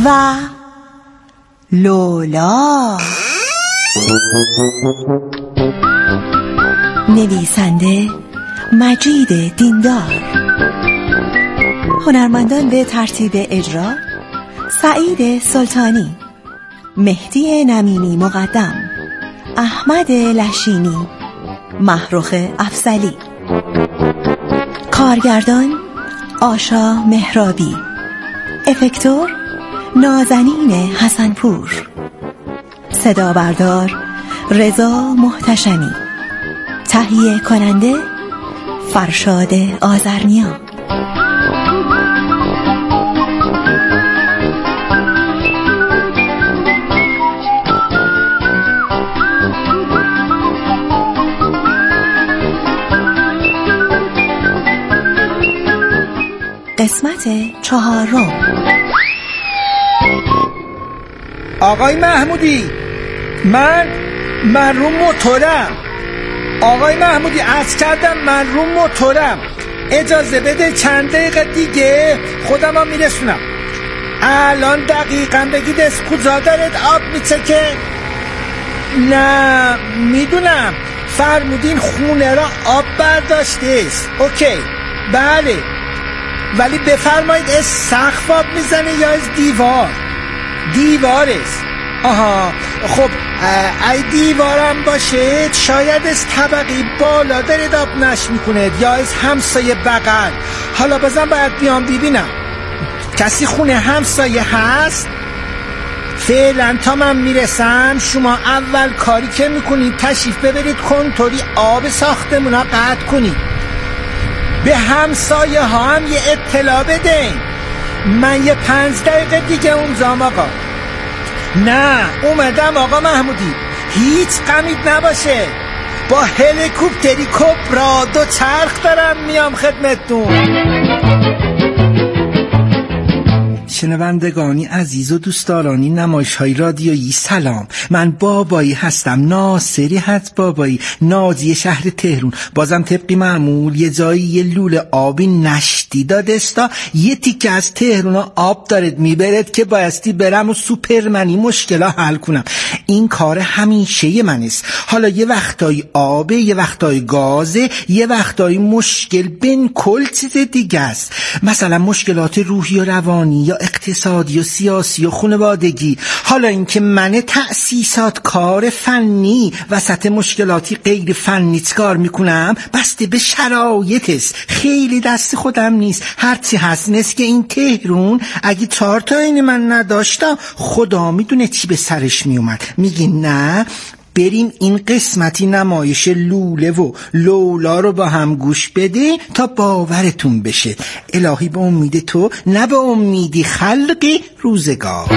و لولا. نویسنده مجید دیندار. هنرمندان به ترتیب اجرا: سعید سلطانی، مهدی نمینی مقدم، احمد لشینی، محروخ افضلی. کارگردان آشا مهرابی. افکتور نازنین حسنپور. صدا بردار رضا محتشمی. تهیه کننده فرشاد آذرنیا. قسمت 4. آقای محمودی، من رو موتورم. آقای محمودی عرض کردم من رو موتورم، اجازه بده چند دقیقه دیگه خودم هم میرسونم. الان دقیقا بگید از کجا دارید آب میچکه؟ نه میدونم، فرمودین خونه را آب برداشته است. اوکی بله، ولی بفرمایید از سقف آب میزنه یا از دیوار است؟ آها خب ای دیوارم باشه شاید از طبقی بالا دارید آب نش میکنه یا از همسایه بغل. حالا بازم باید بیام ببینم کسی خونه همسایه هست. فعلا تا من میرسم شما اول کاری که میکنید تشریف ببرید کنتوری آب ساختمونا قطع کنید. به همسایه ها هم یه اطلاع بدین. من یه 5 دقیقه دیگه اونجام آقا. نه اومدم آقا محمودی، هیچ غمید نباشه، با هلیکوپتری کبرا 2 چرخ دارم میام خدمتتون. شنوندگانی عزیز و دوستدارانی نمایش‌های رادیویی سلام، من بابایی هستم، ناصری حج بابایی، نازی شهر تهران. بازم طبقی معمول یه جایی یه لوله آبی نشتی دادستا، یه تیکه از تهران آب دارد میبرد که بایستی برم و سوپرمنی مشکلا حل کنم. این کار همیشه من است. حالا یه وقتای آبه، یه وقتای گازه، یه وقتای مشکل بین کل چیز دیگه است، مثلا مشکلات روحی و روانی یا اقتصادی و سیاسی و خانوادگی. حالا اینکه من تأسیسات کار فنی وسط مشکلاتی غیر فنی کار میکنم بسته به شرایط است، خیلی دست خودم نیست. هرچی هست نیست که این تهرون اگه 4 تا این من نداشتم خدا میدونه چی به سرش میومد. میگی نه بریم این قسمتی نمایش لوله و لولا رو با هم گوش بده تا باورتون بشه. الهی به امید تو نه به امیدی خلقی روزگار.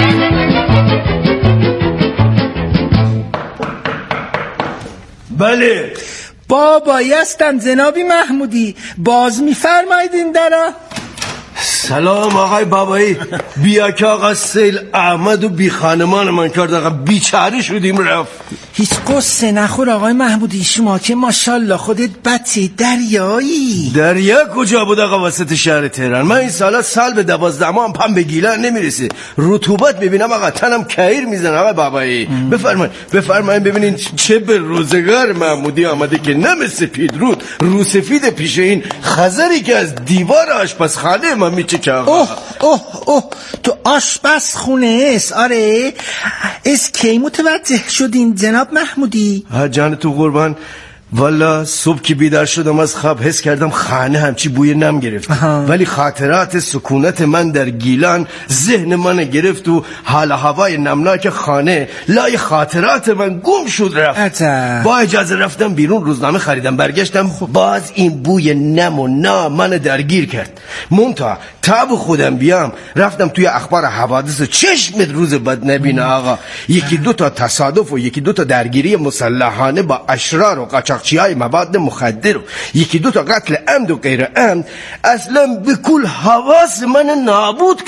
بله بابایی هستم جنابی محمودی، باز میفرمایید این درا؟ سلام آقای بابایی. بیا که آقا سیل احمد و بی خانمان من کرد آقا، بیچاره شدیم رفت. هیچ قصه نخور آقای محمودی، شما که ماشاءالله خودت بچه دریایی. دریا کجا بود آقا وسط شهر تهران؟ من این سالا سال به 12 ماه پم به گیلان نمیرسه، رطوبت میبینم آقا تنم کهیر میزنه. آقا بابایی بفرمایید ببینین چه به روزگار محمودی آمده که نمسه پیدرود رو سفید پیش این خزری که از دیوار آشپزخانه ما میچکه آقا. اوه تو آشپزخونه است؟ آره از کی متوجه شدین جناب محمودی؟ جان تو قربان، والا صبح که بیدار شدم از خواب حس کردم خانه همچی بوی نم گرفت. ولی خاطرات سکونت من در گیلان ذهن من گرفت و حال هوای نمناک خانه لای خاطرات من گم شد رفت. با اجازه رفتم بیرون روزنامه خریدم، برگشتم باز این بوی نم و نا من درگیر کرد. منتها تا به خودم بیام رفتم توی اخبار حوادث و چشمت روز بد نبینه آقا. 1-2 تا تصادف و 1-2 تا درگیری مسلحانه با اشرار و قاچاقچیای مواد مخدر و 1-2 تا قتل عمد و غیر عمد اصلا به کل حواس من نابود کرد.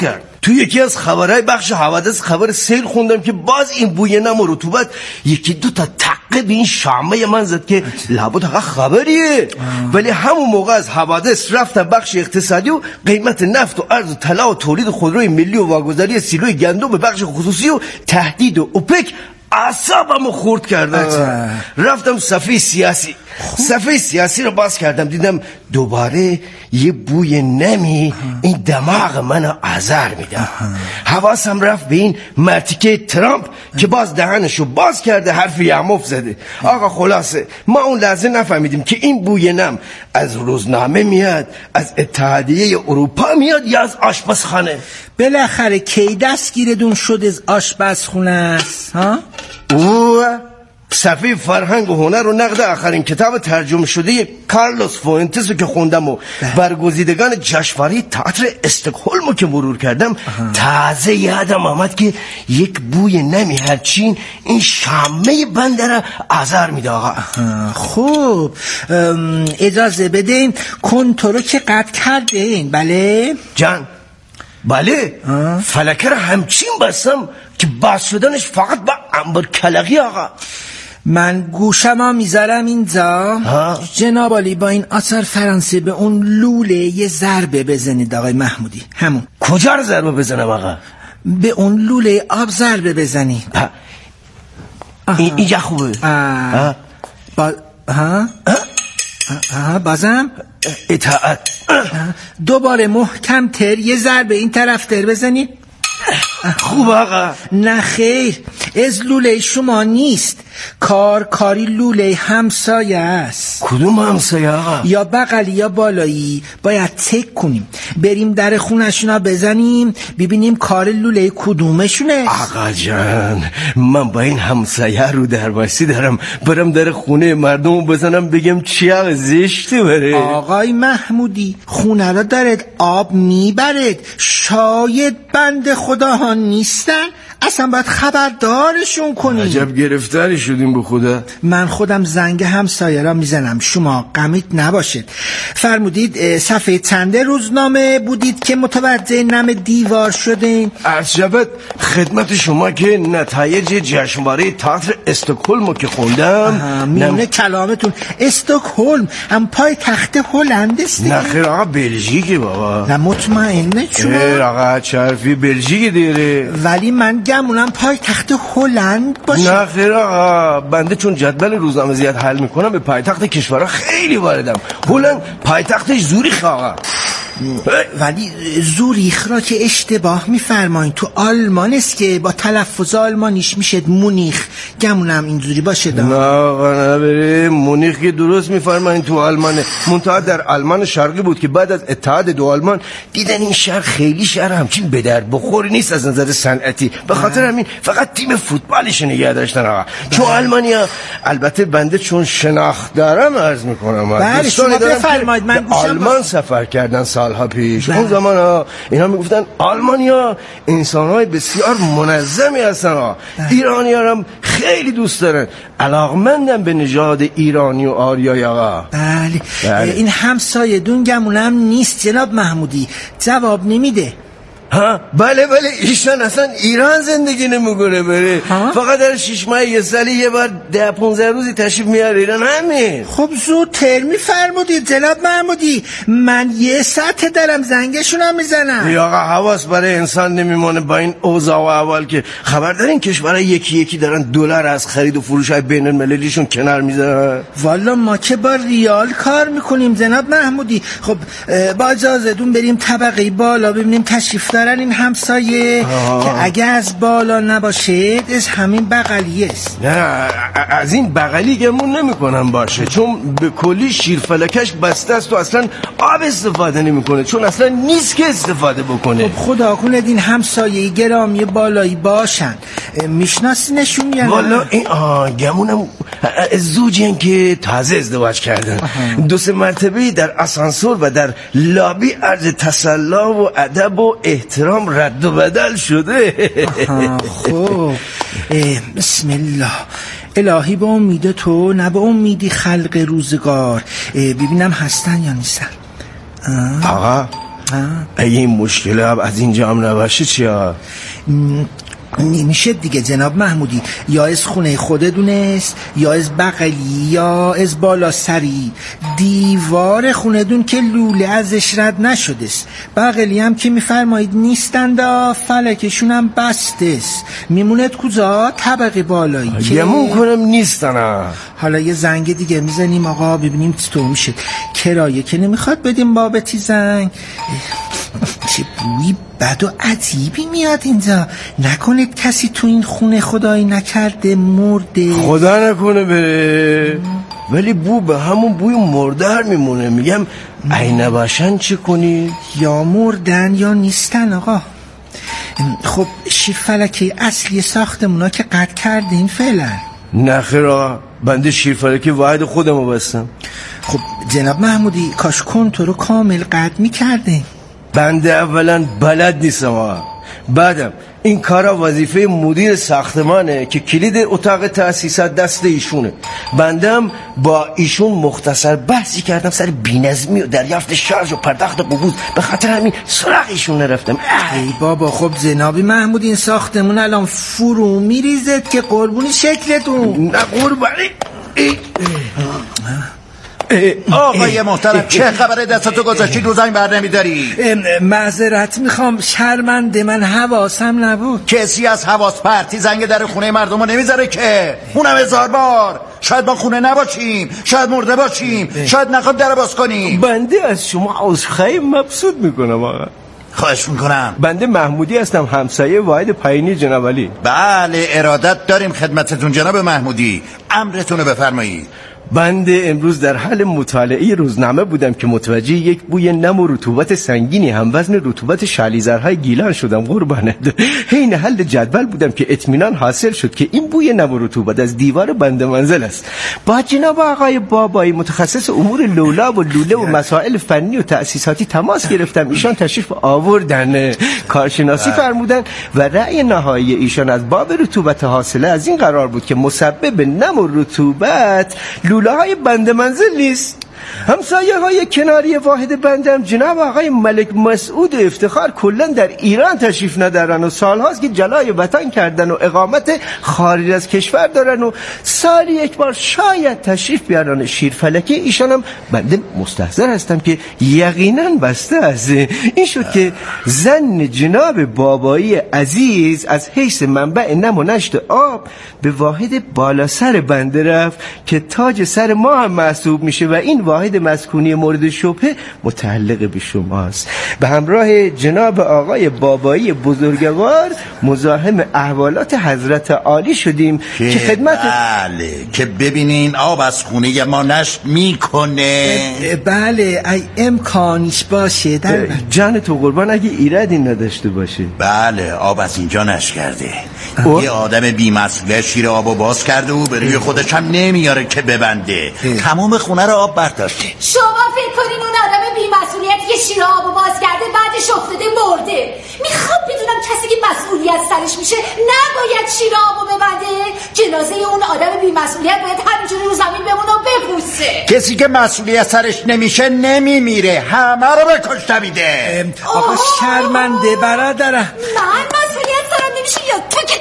تو یکی از خبرهای بخش حوادث خبر سیل خوندم که باز این بوی نم و رطوبت یکی دو تا تقه به این شامه من زد که لابد حقا خبریه. ولی همون موقع از حوادث رفتم بخش اقتصادی و قیمت نفت و ارز و طلا و تولید خودروی ملی و واگذاری سیلوی گندم به بخش خصوصی و تهدید و اوپک اعصابمو خورد کردن. رفتم صفحه سیاسی رو باز کردم، دیدم دوباره یه بوی نمی این دماغ منو آزار میده. حواسم رفت به این مرتیکه ترامپ که باز دهنشو باز کرده، حرف یعموف زده. آقا خلاصه ما اون لحظه نفهمیدیم که این بوی نم از روزنامه میاد، از اتحادیه اروپا میاد یا از آشپزخانه. بالاخره کی دستگیردون شد از آشپزخونه است ها؟ صفحه فرهنگ و هنر و نقد آخرین کتاب ترجمه شده کارلوس فوئنتس که خوندم و برگزیدگان جشنواره تئاتر استکهلم که مرور کردم، تازه یادم آمد که یک بوی نمی هرچین این شامه بنده را آزار میده. آقا خوب اجازه بدین کنترو که قطع کردین؟ بله جان بله. فلکه را همچین بستم که باز شدنش فقط با انبر کلقی. آقا من گوشم میذارم اینجا. جناب عالی با این آثار فرانسه به اون لوله یه ضربه بزنید آقای محمودی. همون کجا رو ضربه بزنم آقا؟ به اون لوله آب ضربه بزنید. اینجا خوبه. بازم اطاعت. دوباره محکم تر یه ضربه این طرف تر بزنید. خوب آقا. نه خیر، از لوله شما نیست، کاری لوله همسایه است. کدوم همسایه آقا؟ یا بغلی یا بالایی. باید تک کنیم، بریم در خونشونا بزنیم ببینیم کار لوله کدومشونه. آقا جان من با این همسایه رو درواسی دارم، برم در خونه مردم بزنم بگم چیه زشته بره؟ آقای محمودی خونه را دارد آب میبرد، شاید بنده خدا ها نیستن، اصلا باید خبردارشون کنیم. عجب گرفتاری شدیم به خدا. من خودم زنگ همسایه را میزنم، شما غمید نباشید. فرمودید صفحه چند روزنامه بودید که متوجه نم دیوار شدین؟ عرض شود خدمت شما که نتایج جشنواره تئاتر استکهلم که خوندم. میونه کلامتون استکهلم هم پای تخت هلند است؟ نه خیر آقا بلژیکه بابا. نه مطمئنه شما؟ آقا چرفی بلژیک دیره. ولی من گمونم پای تخت هلند باشه. نه خیر آقا، بنده چون جدول روزنامه زیاد حل میکنم به پایتخت کشورها خیلی واردم. هلند پایتختش زوریخ آقا. ولی زوریخ را که اشتباه میفرمایین، تو آلمان است که با تلفظ آلمانیش میشه مونیخ. گمونم اینجوری باشه. نه آقا نبره، مونیخ که درست میفرمایین تو آلمانه، منتها در آلمان شرقی بود که بعد از اتحاد دو آلمان دیدن این شهر خیلی شهر همچین به در بخوری نیست از نظر صنعتی، به خاطر همین فقط تیم فوتبالش نگه داشتن آقا. چون آلمانیا، البته بنده چون شناخت دارم عرض میکنم، بله شما بفرمایید. من آلمان سفر کردن سالها پیش. اون زمان اینا میگفتن آلمانیا انسانهای بسیار منظمی هستن. ایرانی‌ها هم خیلی دوست دارن، علاقمندن به نژاد ایرانی و آریایی آقا. بله. این همسایه دون گمونم نیست جناب محمودی، جواب نمیده. بله ایشان اصلا ایران زندگی نمیکنه بره، فقط در 6 ماه یه سالی یه بار 10-15 روزی تشریف میاره ایران. همین. خب زودتر میفرمودید جناب محمودی، من یه ساعت دارم زنگشونم میزنم. یا آقا حواس برای انسان نمیمونه با این اوضاع و احوال که خبر دارین کشورها یکی یکی دارن دلار از خرید و فروش های بین المللیشون کنار میذارن. والا ما که با ریال کار میکنیم جناب محمودی. خب با اجازه دون بریم طبقه بالا ببینیم تشریف دارن این همسایه که اگه از بالا نباشه از همین بغلی است. نه از این بغلی گمون نمی کنم باشه، چون به کلی شیرفلکش بسته است و اصلا آب استفاده نمی کنه، چون اصلا نیست که استفاده بکنه. خب خدا کنه این همسایه گرامی بالایی باشن، میشناسینشون یا نه؟ والا این گمونم زوجین که تازه ازدواج کردن. 2-3 مرتبه در آسانسور و در لابی عرض تسلا و ادب و احترام رد و بدل شده. خب بسم الله. الهی به امید تو نه به امیدی خلق روزگار. ببینم هستن یا نیستن. آقا اگه این مشکل از اینجا هم نباشه چیا؟ نمیشه دیگه جناب محمودی، یا از خونه خودتونست یا از بغلی یا از بالا سری. دیوار خونه دون که لوله ازش رد نشده است، بغلی هم که میفرمایید نیستند، فلکشون هم بسته است. میموند کجا؟ طبقه بالایی که گمون کنم نیستن. حالا یه زنگ دیگه میزنیم آقا ببینیم چطور میشه. کرایه که نمیخواد بدیم بابتی زنگ. چه بوی بد و عجیبی میاد اینجا. نکنید کسی تو این خونه خدایی نکرده مرده؟ خدا نکنه بره. ولی بو به همون بوی مردر میمونه. میگم ای نباشن چه کنی؟ یا مردن یا نیستن آقا. خب شیرفلکه اصلی ساختمونا که قطع کردین فعلا؟ نخیرا، بنده شیرفلکه واحد خودمو بستم. خب جناب محمودی کاش کنترو کامل قطع میکردین. بنده اولا بلد نیستم آقا، بعدم این کارا وظیفه مدیر ساختمانه که کلید اتاق تأسیسات دست ایشونه. بندم با ایشون مختصر بحثی کردم سر بی‌نظمی و دریافت شارژ و پرداخت قبوض، به خاطر همین سراغ ایشون نرفتم. ای بابا خب جنابی محمود این ساختمون الان فرو میریزد که قربونی شکلتون. نه قربانی. آقای محترم چه خبره؟ دستتو گذاشتی رو زنگ بر نمیداری؟ معذرت میخوام، شرمنده، من حواسم نبود. کسی از حواس پرتی زنگ در خونه مردمو نمیذاره که، اونم 1000 بار. شاید ما خونه نباشیم، شاید مرده باشیم، شاید نخواد در باز کنیم. بنده از شما عذرخواهی مبسوط میکنم آقا. خواهش میکنم. بنده محمودی هستم، همسایه واحد پایینی جناب علی. بله ارادت داریم خدمتتون جناب محمودی، امرتونو بفرمایید. بنده امروز در حال مطالعه روزنامه بودم که متوجه یک بوی نم و رطوبت سنگینی هم وزن رطوبت شالیزرهای گیلان شدم قربانت. حین حل جدول بودم که اطمینان حاصل شد که این بوی نم و رطوبت از دیوار بند منزل است. با جناب آقای بابایی متخصص امور لولا و لوله و مسائل فنی و تأسیساتی تماس گرفتم. ایشان تشریف آوردن، کارشناسی فرمودن و رأی نهایی ایشان از باب رطوبت حاصله از این قرار بود که مسبب نم و رطوبت لوله های بند منزل نیست. همسایه های کناری واحد بندم جناب آقای ملک مسعود افتخار کلن در ایران تشریف ندارن و سالهاست که جلای وطن کردن و اقامت خارج از کشور دارن و سالی یک بار شاید تشریف بیارن شیرفلکه. ایشان هم بنده مستحضر هستم که یقینا بسته است. این شد که زن جناب بابایی عزیز از حیث منبع نم و نشت آب به واحد بالا سر بنده رفت که تاج سر ما هم محسوب میشه و این واحد مسکونی مورد شبهه متعلق به شماست. به همراه جناب آقای بابایی بزرگوار مزاحم احوالات حضرت عالی شدیم که خدمت. بله که ببینین آب از خونه ما نشت میکنه. بله ای امکانش باشه در جان تو قربان اگه ایرادی نداشته باشه. بله آب از اینجا نشت کرده. یه آدم بی‌مسئول شیر آبو باز کرده و به روی خودش هم نمیاره که ببنده. تمام خونه رو آب برداشته. شما فکر کنین اون آدم بی‌مسئولیتی که شیر آبو باز کرده بعدش افتاده مرده؟ میخوام بدونم کسی که مسئولیت سرش میشه نباید شیر آبو ببنده؟ جنازه اون آدم بی‌مسئولیت باید همینجوری رو زمین بمونه و بپوسه. کسی که مسئولیت سرش نمیشه نمیمیره، همه رو بکشته میده. آقا شرمنده برادرم. من مسئولیت سرم نمیشه یا تو که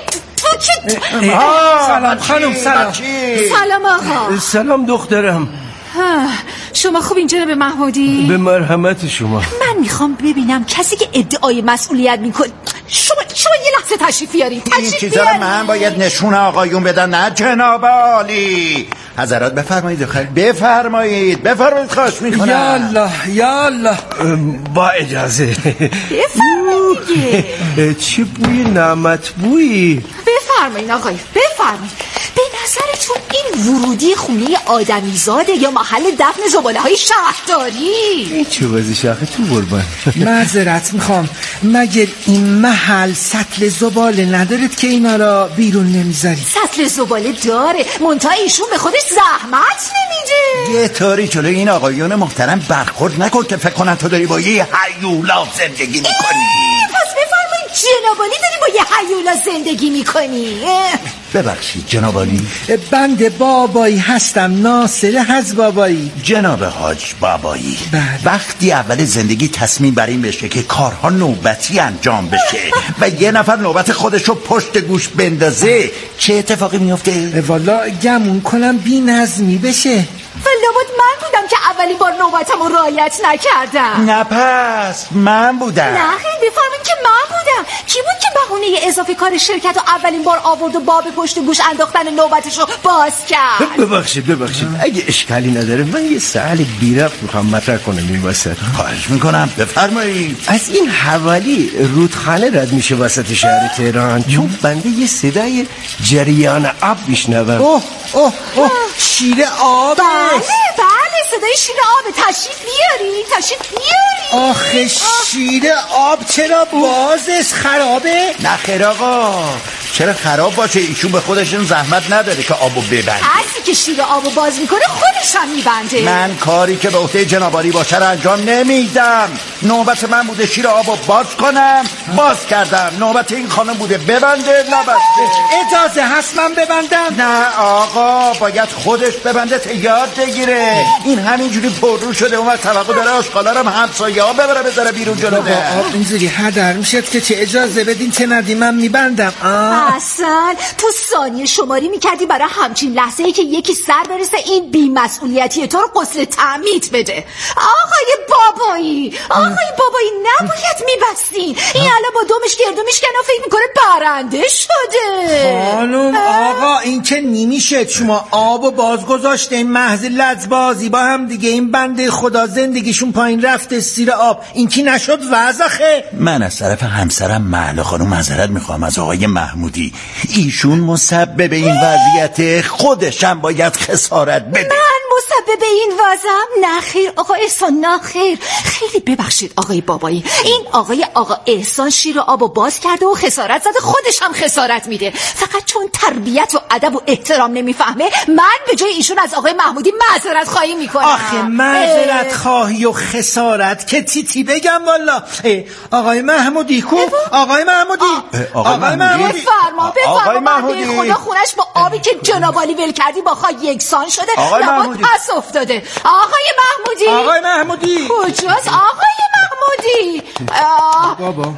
سلام خانم. سلام. سلام آقا. سلام دخترم. شما خوب اینجا به محمودی؟ به مرحمت شما. من میخوام ببینم کسی که ادعای مسئولیت میکنه. شما یه لحظه تشریف بیارید. این چیزا رو من باید نشون آقایون بدن نه جناب عالی. حضرات بفرمایید بفرمایید خواهش میکنم. یا الله با اجازه. بفرمایید دیگه. چه بوی نعمت بویی. بفرمایید آقای بفرمایید. به نظرتون این ورودی خونه آدمیزاده یا محل دفن زباله‌های شهرداری؟ این چه وضعشه آخه تو قربان؟ معذرت میخوام، مگر این محل سطل زباله ندارد که اینا را بیرون نمیذاری؟ سطل زباله داره، منتها ایشون به خودش زحمت نمیده. یه طوری جلوی این آقایون محترم برخورد نکن که فکر کنن تو داری با یه هیولا زندگی میکنی. پس بفرمایید جناب عالی داری با یه هیولا زندگی میکنی؟ ببخشید جناب عالی. بنده بابایی هستم، ناصر حج بابایی. جناب حاج بابایی، بله. وقتی اول زندگی تصمیم بر این بشه که کارها نوبتی انجام بشه و یه نفر نوبت خودشو پشت گوش بندازه چه اتفاقی میفته؟ والا گمون کنم بی نظمی بشه. لابد من بودم که اولین بار نوبتمو رعایت نکردم. نه پس من بودم. نه خیلی بفرمایید که من بودم. کی بود که بهونه اضافه کار شرکت رو اولین بار آورد و باب پشت گوش انداختن نوبتشو باز کرد؟ ببخشید اگه اشکالی نداره من یه سوال بی‌ربط میخوام مطرح کنم این وسط. خواهش میکنم بفرمایید. از این حوالی رودخانه رد میشه وسط شهر تهران؟ چون بنده یه صدای جریان آب میشنوم. اوه شیر آب. بله صدای شیر آب. تشریف بیاری. آخه شیر آب چرا بازش خرابه؟ نه خیر آقا، چرا خراب باشه؟ ایشون به خودش این زحمت نداره که آبو ببنده. هرکی که شیر آبو باز میکنه خودش هم میبنده. من کاری که به عهده جنابالی باشه رو انجام نمیدم. نوبت من بوده شیر آبو باز کنم، باز کردم. نوبت این خانم بوده ببنده، نبسته. اجازه هست من ببندم؟ نه آقا، باید خودش ببنده تا یاد بگیره. این همینجوری پررو شده اون وقت توقع داره آشغالا رو همسایه ها ببره بذاره بیرون جلو در. آب اینجوری هدر میشد که چه اجازه بدین چه ندی من میبندم. اصلا تو ثانیه شماری میکردی برای همچین لحظه ای که یکی سر برسه این بی‌مسئولیتی تو رو غسل تعمید بده. آقای بابایی نباید میبستین. این الان با دومش گردو میشکنه و فکر میکنه برنده شده. خانم آقا این که نمیشه. شما آب و باز گذاشته محض لجبازی با هم دیگه. این بنده خدا زندگیشون پایین رفته سیر آب. این کی نشد وضخه. من از طرف همسرم معلا خانم معذرت میخوام از آقای محمودی. ایشون مسبب این وضعیت، خودشم باید خسارت بده. من مسبب این وضعم؟ نخیر آقا احسان نخیر. خیلی ببخشید آقای بابایی، این آقا احسان شیر آبو باز کرده و خسارت زده، خودش هم خسارت میده. فقط چون تربیت و ادب و احترام نمیفهمه من به جای ایشون از آقای محمودی معذرت خواهی میکنم. آخه معذرت خواهی و خسارت که تیتی بگم والا. آقای محمودی کو؟ آقای محمودی بفرما. خدا خونش با آبی که جنابالی ول کردی با خواهی یکسان شده. آقای محمودی پس افتاده. آقای محمودی کجاست آقای محمودی؟ بابا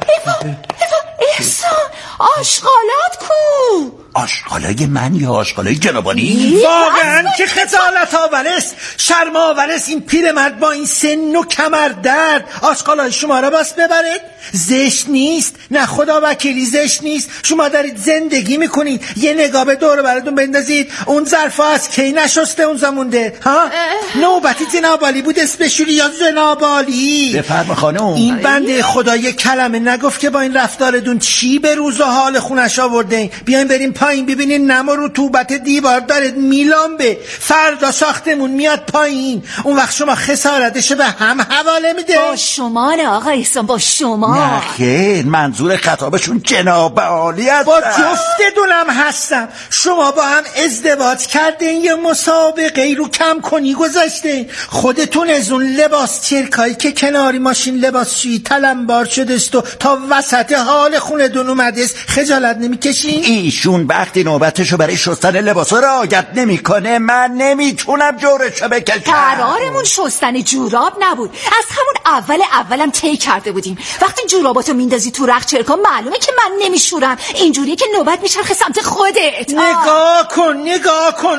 احسان آشغالات کو؟ آشغالای من یا آشغالای جنابالی؟ واقعا که خجالت آورست، شرم آورست این پیرمرد با این سن و کمر درد آشغالای شما را باس ببرد. زشت نیست، نه خدا وکیلی زشت نیست. شما دارید زندگی میکنید، یه نگاه به دور براتون بندازید. اون ظرفا از کی نشسته اون زمونده ها؟ نوبتی جنابالی بود اسپشوری یا جنابالی؟ بفرما خانم. این بنده خدا یه کلمه نگفت که با این رفتارتون چی به روز و حال خونش آورده. بیاین بریم پایین ببینین نما رطوبت دیوار داره میلامبه. فردا ساختمون میاد پایین، اون وقت شما خسارتشو به هم حواله میده. با شما نه آقا احسان، با شما. نه خیر، منظور خطابشون جناب عالی هستن. با جفتتونم هستم. شما با هم ازدواج کردین، یه مسابقه رو کم کنی گذاشتین. خودتون از اون لباس چرکایی که کناری ماشین لباسشویی تلمبار شدست و تا وسط حال خونه دون اومدست خجالت نمیکشین؟ ایشون وقتی نوبتشو برای شستن لباسا رعایت نمیکنه من نمیتونم جورشو بکشم. قرارمون شستن جوراب نبود، از همون اولم طی کرده بودیم. وقتی جوراباتو میندازی تو رخت چرکا معلومه که من نمیشورم. اینجوریه که نوبت میچرخه سمت خودت. نگاه کن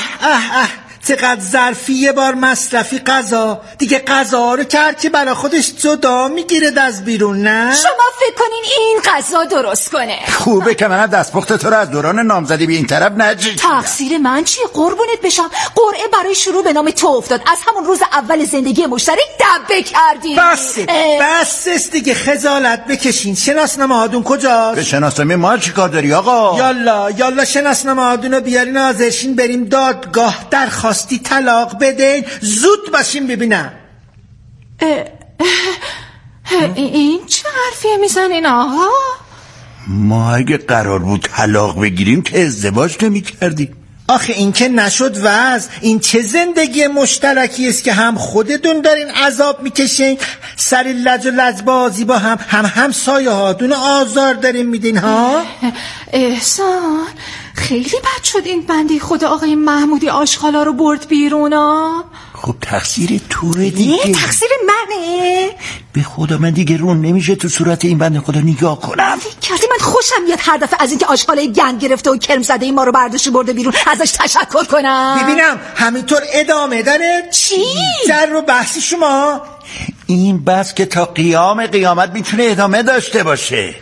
چقدر ظرفی یه بار مصرفی غذا دیگه. غذا رو کرد که برای خودش جدا میگیره از بیرون. نه شما فکر کنین این غذا درست کنه؟ خوبه که منم دستپخت تو رو از دوران نامزدی به این طرف نجیدم. تقصیر من چیه قربونت بشم؟ قرعه برای شروع به نام تو افتاد. از همون روز اول زندگی مشترک دبه کردیم. بس دیگه خجالت بکشین. شناسنامه هاتون کجاست؟ به شناسنامه ما چی کار داری آقا؟ یالا شناسنامه هاتون رو بیارین حاضرشین بریم دادگاه. درخواستی طلاق بدین زود باشیم ببینم. این چه حرفیه میزنین آقا؟ ما اگه قرار بود طلاق بگیریم که ازدواج نمی کردیم. آخه این که نشد وضع. این چه زندگی مشترکی است که هم خودتون دارین عذاب میکشین، سر لج و لجبازی با هم سایه هاتون آزار دارین میدین ها؟ احسان خیلی بد شد این بنده خدا آقای محمودی آشغالا رو برد بیرون. خب تقصیر توه دیگه. تقصیر منه؟ به خدا من دیگه رون نمیشه تو صورت این بنده خدا نگاه کنم. کردی من خوشم میاد هر دفعه از اینکه آشغالای گند گرفته و کرم زده این ما رو برداشت برده بیرون ازش تشکر کنم. ببینم همینطور ادامه داره؟ چی؟ در رو بحثی شما؟ این بس که تا قیامت میتونه ادامه داشته باشه.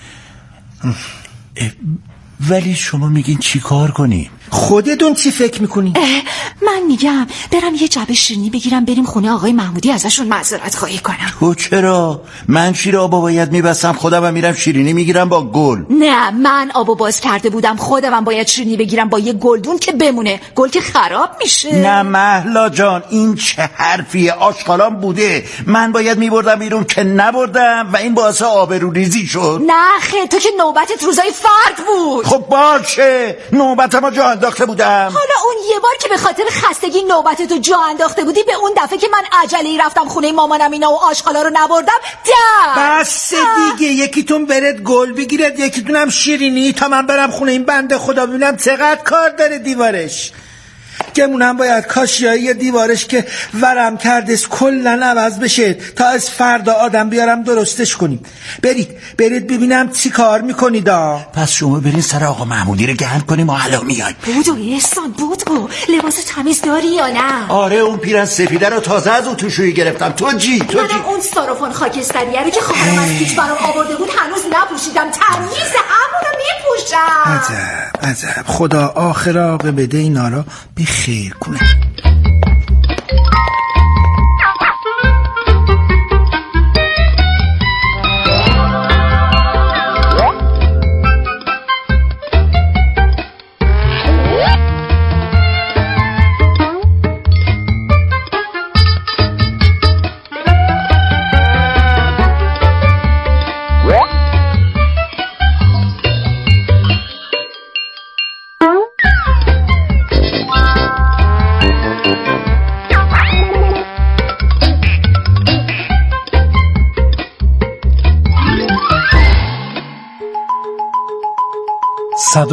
ولی شما میگین چی کار کنیم؟ خودتون چی فکر میکنی؟ من میگم برم یه جعبه شیرینی بگیرم بریم خونه آقای محمودی ازشون معذرت خواهی کنم. تو چرا؟ من شیر آبو باید میبستم خودم هم میرم شیرینی میگیرم با گل. نه من آبو باز کرده بودم خودم هم باید شیرینی بگیرم با یه گلدون که بمونه. گل که خراب میشه. نه مهلا جان این چه حرفیه؟ آشغالام بوده من باید میبردم بیرون که نبردم و این باعث آبروریزی شد. نه خیلی تو که نوبتت روزای فرد بود. خب باشه نوبتمو جا انداخته بودم. حالا اون یه بار که به خاطر خستگی نوبتتو جا انداخته بودی به اون دفعه که من عجله‌ای رفتم خونه مامانم اینا و آشغالا رو نبردم بس دیگه یکیتون برد گل بگیرد یکیتون هم شیرینی تا من برم خونه این بنده خدا ببینم چقدر کار داره دیوارش. گمونم باید کاشیایی دیوارش که ورم کرده کلن عوض بشه تا از فردا آدم بیارم درستش کنیم. برید ببینم چی کار میکنید. پس شما برین سر آقا محمودی رو گرم کنیم و حالا میایم. بودو احسان بودو لباس تمیز داری یا نه؟ آره اون پیرن سفیده رو تازه از اون توشویی گرفتم. تو جی منم اون ساروفون خاکستریه رو که خواهرم از پیچ برام آورده بود هنوز نپوشیدم. تمیز همونو میپوشم. عجب خدا آخر عاقبت اینا رو بخیر کنه. با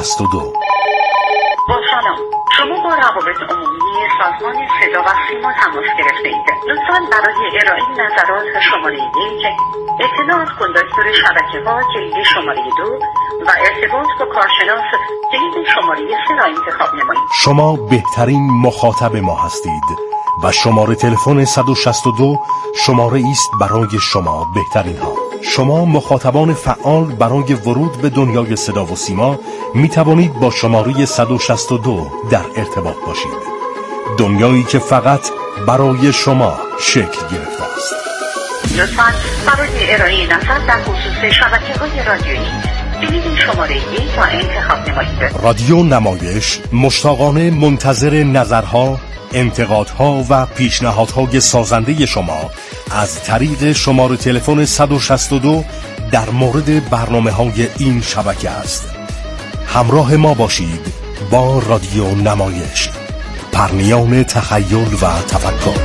سلام، شما با روابط عمومی سازمان صدا و سیما تماس گرفته اید. لطفاً برای ارائه نظرات شماره 1 اطلاعات کندکتور شبکه‌ها کلید شماره 2 و ارتباط با کارشناس کلید شماره 3 را انتخاب نمایید. شما بهترین مخاطب ما هستید و شماره تلفن 162 شماره است برای شما بهترین ها. شما مخاطبان فعال برای ورود به دنیای صدا و سیما می توانید با شماره 162 در ارتباط باشید. دنیایی که فقط برای شما شکل گرفته است. لطفاً برای ارائه نظر در خصوص شبکه‌های رادیویی کلید شماره 1 را انتخاب نمایید. رادیو نمایش مشتاقانه منتظر نظرها، انتقادها و پیشنهادهای سازنده شما از طریق شماره تلفن 162 در مورد برنامه‌های این شبکه است. همراه ما باشید با رادیو نمایش، پرنیان تخیل و تفکر.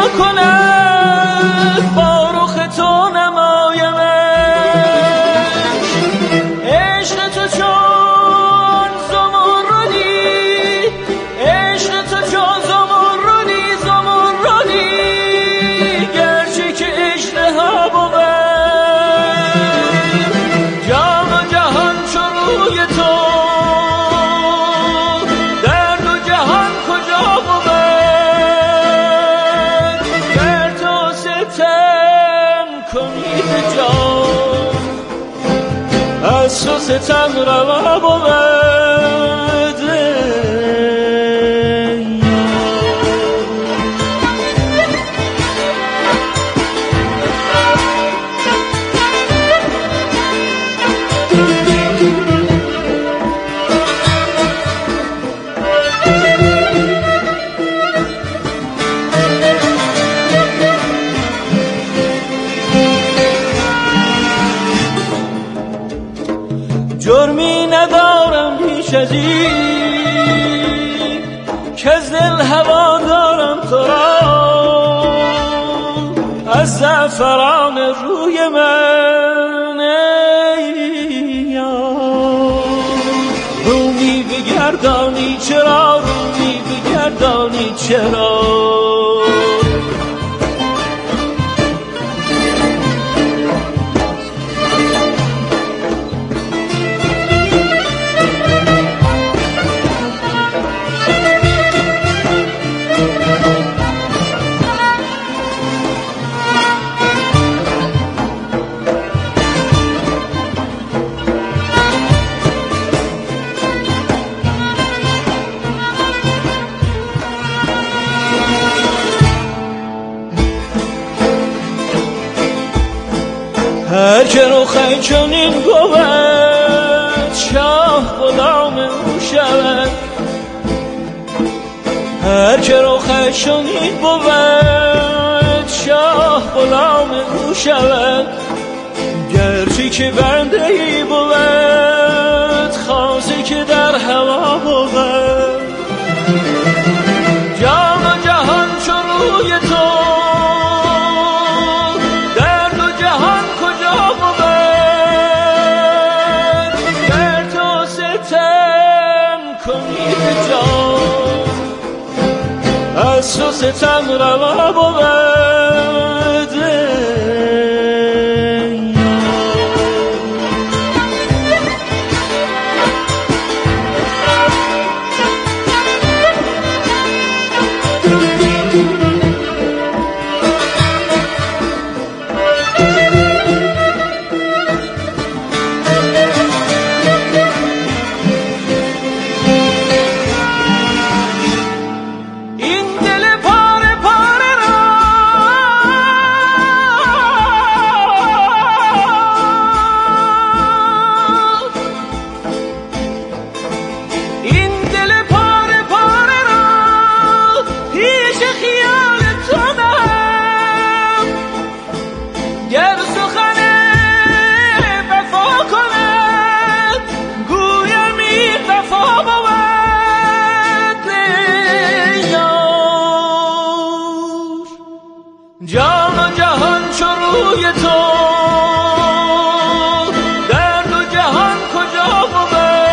کند با رخ تو نمایمش عشق تو چون زمردی عشق تو چون زمردی گرچه که اژدها بود جان و جهان چو روی تو درد و جهان کجا بود گر تو ستم کنی به جان از تو ستم روا بود جرمی ندارم بیش از این که از دل هوا دارم تو را از زعفران روی من ای یار رومی بگردانی چرا رومی بگردانی چرا هر که رخ چنین بود شاه غلام او شود هر که رخ چنین بود شاه غلام او شود گرچه که بنده ای بود خاصی که در هوا بود جان و جهان چو روی تو از تو ستم روا بود جان و جهان چو روی تو درد و جهان کجا بود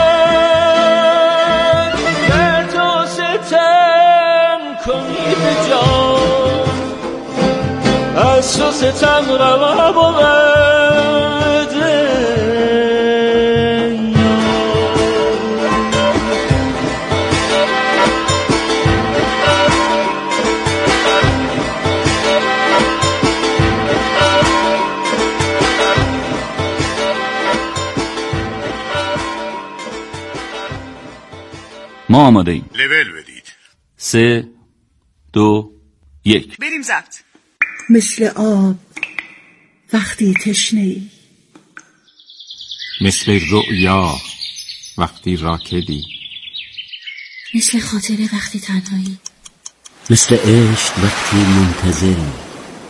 گر تو ستم کنی به جان از تو ستم روا بود ما آماده ایم. لول بدید. 3 2 1 بریم ضبط. مثل آب وقتی تشنه‌ای، مثل رؤیا وقتی راکدی، مثل خاطره وقتی تنهایی، مثل عشق وقتی منتظری،